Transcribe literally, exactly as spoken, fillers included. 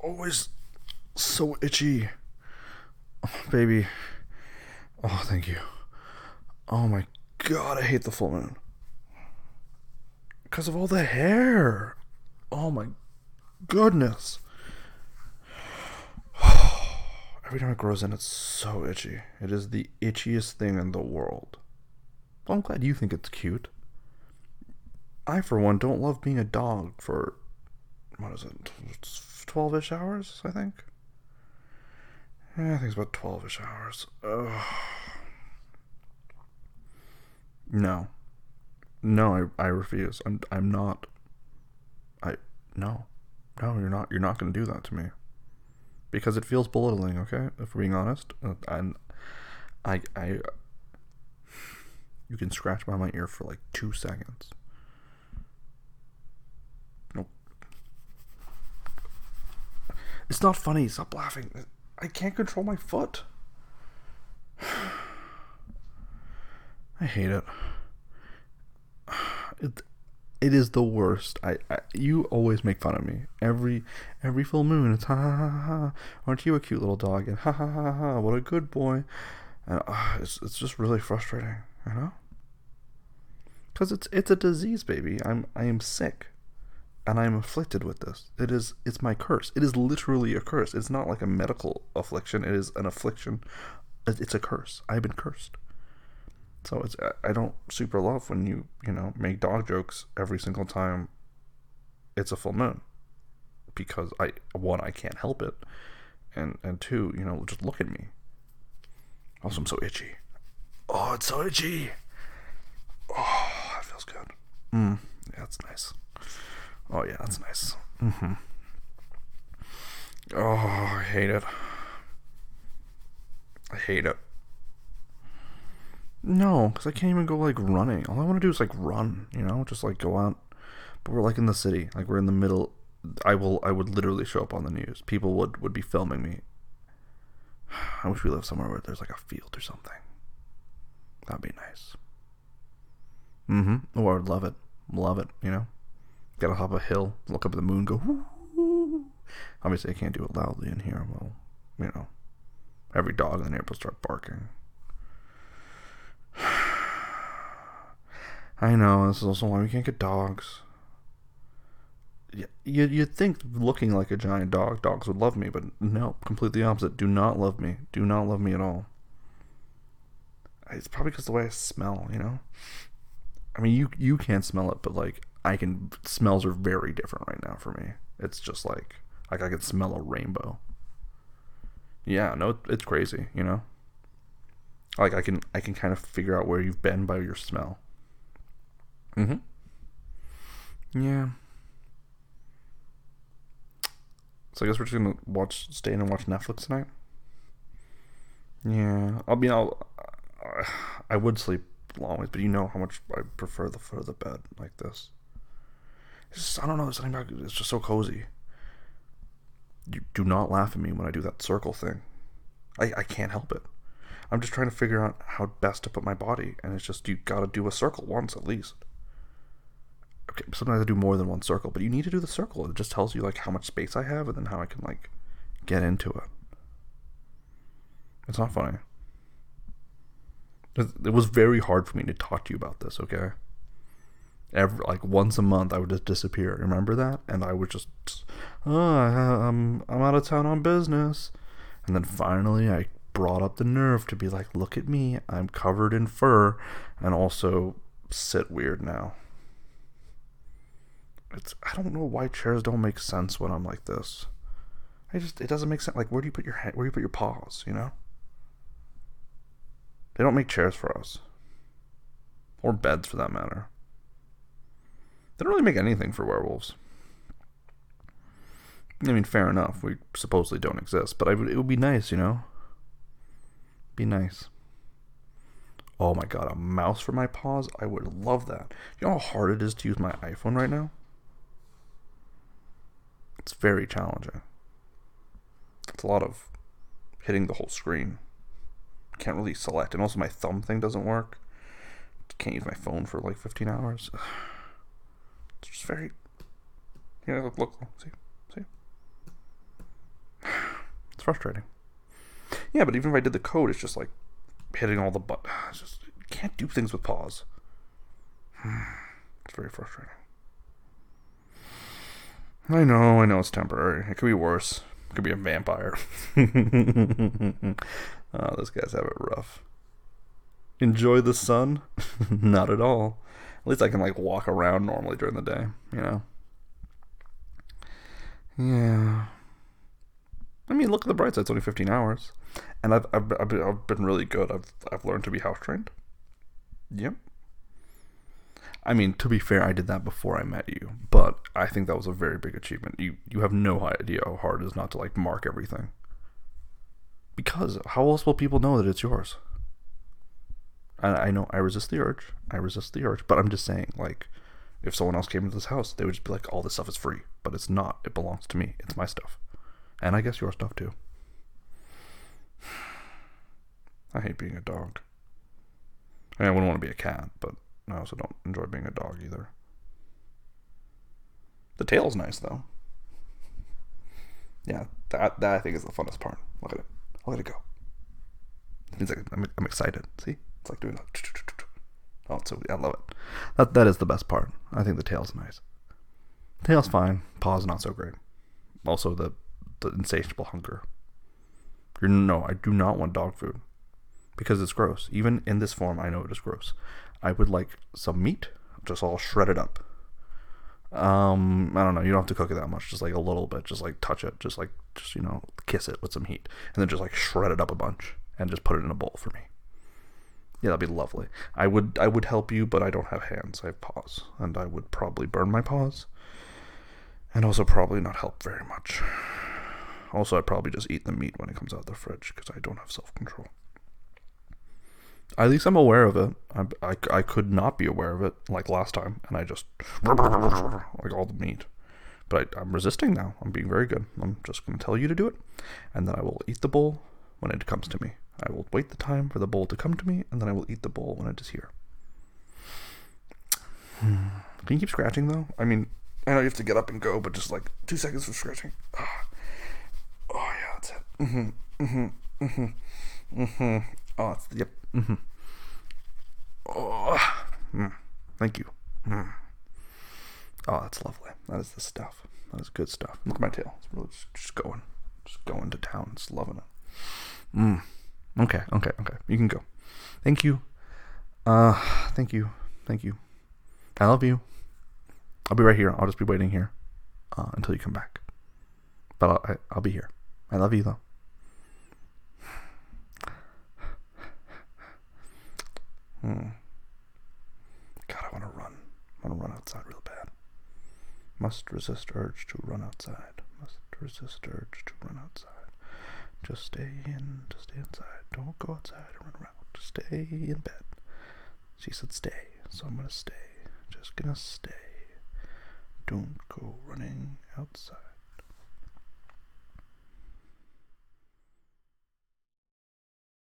always so itchy. Oh, baby. Oh, thank you. Oh my god, I hate the full moon. Because of all the hair. Oh my goodness. Every time it grows in, it's so itchy. It is the itchiest thing in the world. Well, I'm glad you think it's cute. I, for one, don't love being a dog for, what is it, twelve-ish hours, I think? Yeah, I think it's about twelve-ish hours. Ugh. No. No, I, I refuse. I'm I'm not. I no. No, you're not you're not going to do that to me. Because it feels belittling, okay? If we're being honest. And I I you can scratch by my ear for like two seconds. Nope. It's not funny. Stop laughing. I can't control my foot. I hate it. It it is the worst. I, I you always make fun of me every every full moon. It's ha ha ha ha. Aren't you a cute little dog? And ha ha ha ha. What a good boy. And uh, it's it's just really frustrating, you know. Because it's it's a disease, baby. I'm I am sick, and I am afflicted with this. It is it's my curse. It is literally a curse. It's not like a medical affliction. It is an affliction. It's a curse. I've been cursed. So it's I don't super love when you you know make dog jokes every single time it's a full moon, because I one I can't help it, and and two you know just look at me. Also, I'm so itchy. Oh, it's so itchy. Oh, that feels good. Mm, yeah, that's nice. Oh yeah, that's nice. Mm-hmm. Oh, I hate it. I hate it. No, because I can't even go like running. All I want to do is like run, you know, just like go out. But we're like in the city, like we're in the middle. I will, I would literally show up on the news. People would would be filming me. I wish we lived somewhere where there's like a field or something. That'd be nice. Mm-hmm. Oh, I would love it. Love it, you know. Gotta hop a hill, look up at the moon, go. Whoo. Obviously, I can't do it loudly in here. Well, you know, every dog in the neighborhood will start barking. I know, this is also why we can't get dogs. You, you'd think looking like a giant dog, dogs would love me, but no, completely opposite. Do not love me. Do not love me at all. It's probably because the way I smell, you know? I mean, you you can't smell it, but like, I can, smells are very different right now for me. It's just like, like I can smell a rainbow. Yeah, no, it's crazy, you know? Like I can, I can kind of figure out where you've been by your smell. Mm-hmm. Yeah. So I guess we're just gonna watch, stay in and watch Netflix tonight. Yeah. I mean, I'll, I would sleep always, but you know how much I prefer the foot of the bed like this. It's just, I don't know. There's something about it. It's just so cozy. You do not laugh at me when I do that circle thing. I I can't help it. I'm just trying to figure out how best to put my body, and it's just you gotta do a circle once at least. Okay, sometimes I do more than one circle, but you need to do the circle. It just tells you like how much space I have, and then how I can like get into it. It's not funny. It, it was very hard for me to talk to you about this. Okay, every like once a month I would just disappear. Remember that? And I would just, oh, I'm I'm out of town on business, and then finally I brought up the nerve to be like, look at me, I'm covered in fur, and also sit weird now. It's I don't know why chairs don't make sense when I'm like this. I just it doesn't make sense. Like, where do you put your head? Where do you put your paws? You know. They don't make chairs for us, or beds for that matter. They don't really make anything for werewolves. I mean, fair enough. We supposedly don't exist, but I would, it would be nice, you know. Be nice. Oh my god, a mouse for my paws? I would love that. You know how hard it is to use my iPhone right now? It's very challenging. It's a lot of hitting the whole screen. Can't really select. And also my thumb thing doesn't work. Can't use my phone for like fifteen hours. It's just very... Yeah, look, look, see, see. frustrating. Yeah, but even if I did the code, it's just like hitting all the buttons. It's just, you can't do things with pause. It's very frustrating. I know, I know it's temporary. It could be worse. It could be a vampire. Oh, those guys have it rough. Enjoy the sun? Not at all. At least I can like walk around normally during the day, you know? Yeah. I mean, look at the bright side. It's only fifteen hours. And I've, I've, I've, been, I've been really good. I've, I've learned to be house trained. Yep. I mean, to be fair, I did that before I met you, but I think that was a very big achievement. You you have no idea how hard it is not to like mark everything. Because how else will people know that it's yours? I, I know I resist the urge. I resist the urge, but I'm just saying, like, if someone else came into this house, they would just be like, all this stuff is free, but it's not. It belongs to me. It's my stuff. And I guess your stuff too. I hate being a dog. I mean, I wouldn't want to be a cat, but I also don't enjoy being a dog either. The tail's nice, though. Yeah, that that I think is the funnest part. Look at it. Look at it go. It means like I'm, I'm excited. See? It's like doing that. Oh, it's so, I love it. That That is the best part. I think the tail's nice. Tail's fine. Paw's not so great. Also, the, the insatiable hunger. You're, no, I do not want dog food. Because it's gross. Even in this form, I know it is gross. I would like some meat, just all shredded up. Um, I don't know. You don't have to cook it that much. Just like a little bit. Just like touch it. Just like, just, you know, kiss it with some heat. And then just like shred it up a bunch. And just put it in a bowl for me. Yeah, that'd be lovely. I would, I would help you, but I don't have hands. I have paws. And I would probably burn my paws. And also probably not help very much. Also, I'd probably just eat the meat when it comes out of the fridge. Because I don't have self-control. At least I'm aware of it. I, I, I could not be aware of it like last time, and I just like all the meat. But I, I'm resisting now. I'm being very good. I'm just going to tell you to do it, and then I will eat the bowl when it comes to me. I will wait the time for the bowl to come to me, and then I will eat the bowl when it is here. Can you keep scratching though? I mean, I know you have to get up and go, but just like two seconds for scratching. Oh, oh yeah, that's it. Mm-hmm. Mm-hmm. Mm-hmm. Mm-hmm. Oh, it's, yep. Mm-hmm. Oh, mm, thank you. Mm. Oh, that's lovely. That is the stuff. That is good stuff. Look at my tail. It's really just, just going, just going to town. Just loving it. Mm. Okay, okay, okay. You can go. Thank you. Uh, thank you. Thank you. I love you. I'll be right here. I'll just be waiting here uh, until you come back. But I'll, I, I'll be here. I love you though. Hmm. God, I want to run. I want to run outside real bad. Must resist urge to run outside. Must resist urge to run outside. Just stay in, just stay inside. Don't go outside and run around. Just stay in bed. She said stay, so I'm gonna stay. Just gonna stay. Don't go running outside.